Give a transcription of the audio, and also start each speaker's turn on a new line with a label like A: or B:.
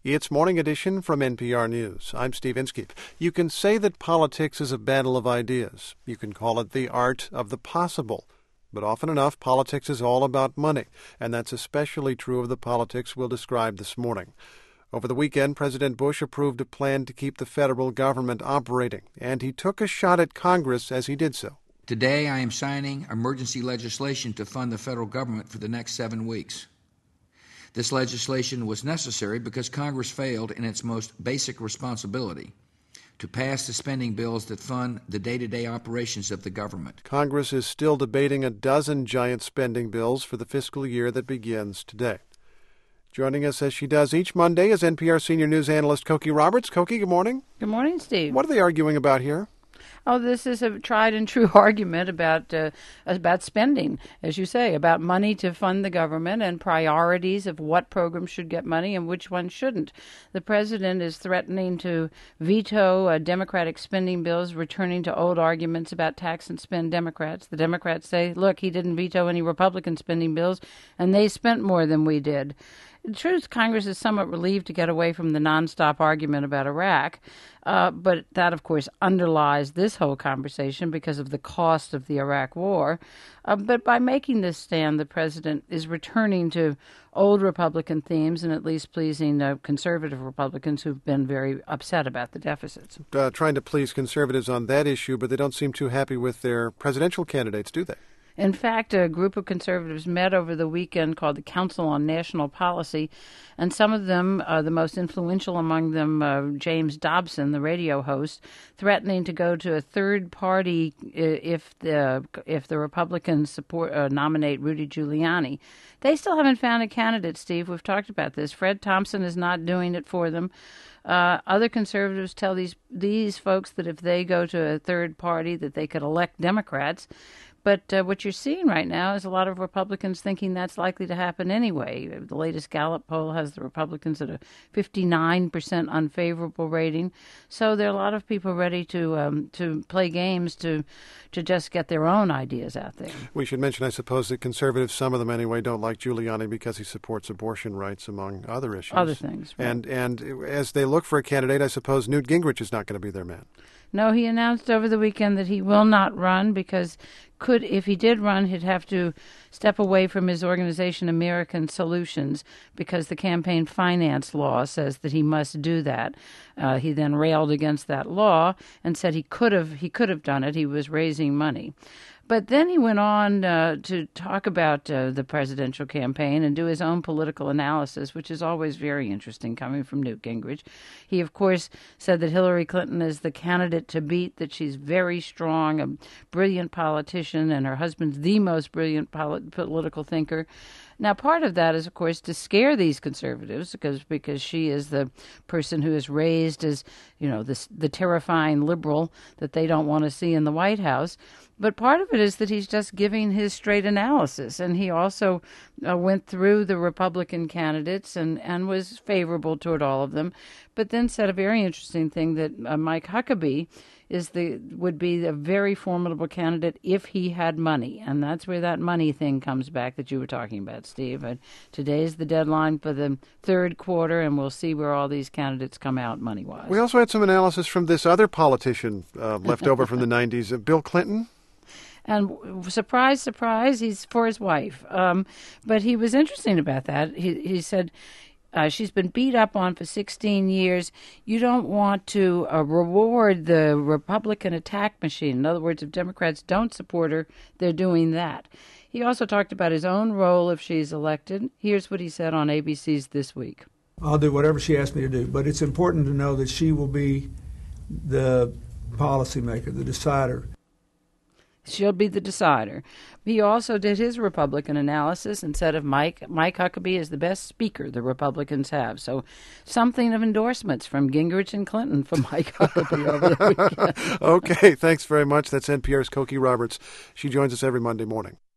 A: It's Morning Edition from NPR News. I'm Steve Inskeep. You can say that politics is a battle of ideas. You can call it the art of the possible. But often enough, politics is all about money, and that's especially true of the politics we'll describe this morning. Over the weekend, President Bush approved a plan to keep the federal government operating, and he took a shot at Congress as he did so.
B: Today, I am signing emergency legislation to fund the federal government for the next 7 weeks. This legislation was necessary because Congress failed in its most basic responsibility to pass the spending bills that fund the day-to-day operations of the government.
A: Congress is still debating a dozen giant spending bills for the fiscal year that begins today. Joining us as she does each Monday is NPR senior news analyst Cokie Roberts. Cokie, good morning.
C: Good morning, Steve.
A: What are they arguing about here?
C: Oh, this is a tried and true argument about spending, as you say, about money to fund the government and priorities of what programs should get money and which ones shouldn't. The president is threatening to veto Democratic spending bills, returning to old arguments about tax and spend Democrats. The Democrats say, look, he didn't veto any Republican spending bills, and they spent more than we did. The truth, Congress is somewhat relieved to get away from the nonstop argument about Iraq, but that, of course, underlies this whole conversation because of the cost of the Iraq war. But by making this stand, the president is returning to old Republican themes and at least pleasing conservative Republicans who've been very upset about the deficits.
A: Trying to please conservatives on that issue, but they don't seem too happy with their presidential candidates, do they?
C: In fact, a group of conservatives met over the weekend called the Council on National Policy, and some of them, the most influential among them, James Dobson, the radio host, threatening to go to a third party if the Republicans nominate Rudy Giuliani. They still haven't found a candidate, Steve. We've talked about this. Fred Thompson is not doing it for them. Other conservatives tell these folks that if they go to a third party that they could elect Democrats. But what you're seeing right now is a lot of Republicans thinking that's likely to happen anyway. The latest Gallup poll has the Republicans at a 59% unfavorable rating. So there are a lot of people ready to play games to just get their own ideas out there.
A: We should mention, I suppose, that conservatives, some of them anyway, don't like Giuliani because he supports abortion rights, among other issues.
C: Other things, right.
A: And as they look for a candidate, I suppose Newt Gingrich is not going to be their man.
C: No, he announced over the weekend that he will not run because if he did run, he'd have to step away from his organization, American Solutions, because the campaign finance law says that he must do that. He then railed against that law and said he could have done it. He was raising money. But then he went on to talk about the presidential campaign and do his own political analysis, which is always very interesting coming from Newt Gingrich. He, of course, said that Hillary Clinton is the candidate to beat, that she's very strong, a brilliant politician, and her husband's the most brilliant political thinker. Now, part of that is, of course, to scare these conservatives because she is the person who is raised as, the terrifying liberal that they don't want to see in the White House. But part of it is that he's just giving his straight analysis. And he also went through the Republican candidates and was favorable toward all of them, but then said a very interesting thing that Mike Huckabee would be a very formidable candidate if he had money. And that's where that money thing comes back that you were talking about, Steve. And today's the deadline for the third quarter, and we'll see where all these candidates come out money-wise.
A: We also had some analysis from this other politician left over from the 90s, Bill Clinton.
C: And surprise, surprise, he's for his wife. But he was interesting about that. He said she's been beat up on for 16 years. You don't want to reward the Republican attack machine. In other words, if Democrats don't support her, they're doing that. He also talked about his own role if she's elected. Here's what he said on ABC's This Week.
D: I'll do whatever she asks me to do, but it's important to know that she will be the policymaker, the decider.
C: She'll be the decider. He also did his Republican analysis and said of Mike Huckabee is the best speaker the Republicans have. So something of endorsements from Gingrich and Clinton for Mike Huckabee over the weekend.
A: Okay, thanks very much. That's NPR's Cokie Roberts. She joins us every Monday morning.